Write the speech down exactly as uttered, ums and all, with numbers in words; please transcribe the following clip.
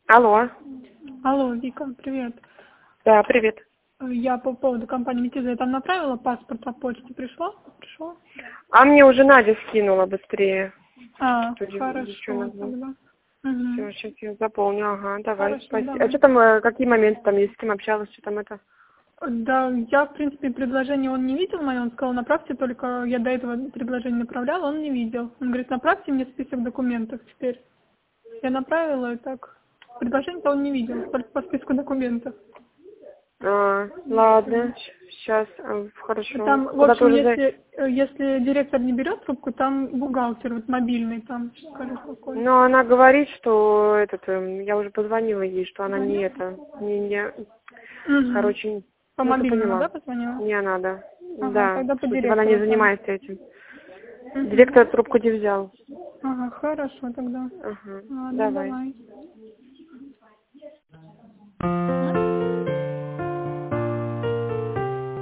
Алло. Алло, Вика, привет. Да, привет. Я по поводу компании Метиза, я там направила паспорт по почте, пришло? Пришло? А мне уже Надя скинула быстрее. А, Что дев- хорошо, девчонок было. тогда. Угу. Все, сейчас я заполню. Ага, давай, Хорошо, спасибо. А давай. что там, э, какие моменты там есть, с кем общалась, что там это? Да, я, в принципе, предложение он не видел мое, он сказал, направьте, только я до этого предложение направляла, он не видел. Он говорит, направьте мне список документов теперь. Я направила, и так. Предложение-то он не видел, только по списку документов. А, ладно, сейчас, хорошо. Там, в Куда ты общем, уже за... если, э, если директор не берет трубку, там бухгалтер, вот мобильный, там, скажу какой. Ну, она говорит, что этот, эм, я уже позвонила ей, что она не Звонил? это, не, не, Угу. короче, По ну ты мобильному, да, поняла. позвонила? Не надо. Ага, Да, тогда в по смысле, она не директору там. занимается этим. Угу. Директор трубку не взял. Ага, хорошо тогда. Ага, Ладно, давай. давай.